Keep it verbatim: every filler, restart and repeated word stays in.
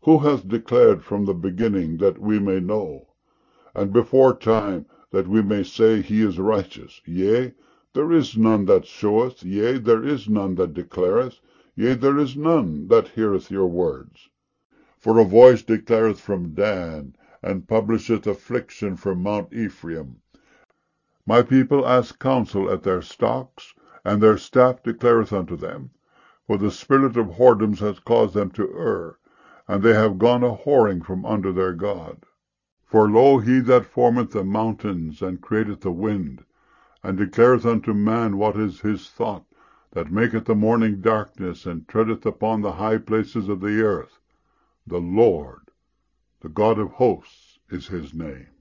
Who hath declared from the beginning, that we may know? And before time, that we may say he is righteous? Yea, there is none that sheweth, yea, there is none that declareth, yea, there is none that heareth your words. For a voice declareth from Dan, and publisheth affliction from Mount Ephraim. My people ask counsel at their stocks, and their staff declareth unto them. For the spirit of whoredoms hath caused them to err, and they have gone a whoring from under their God. For lo, he that formeth the mountains, and createth the wind, and declareth unto man what is his thought, that maketh the morning darkness, and treadeth upon the high places of the earth, the Lord, the God of hosts, is his name.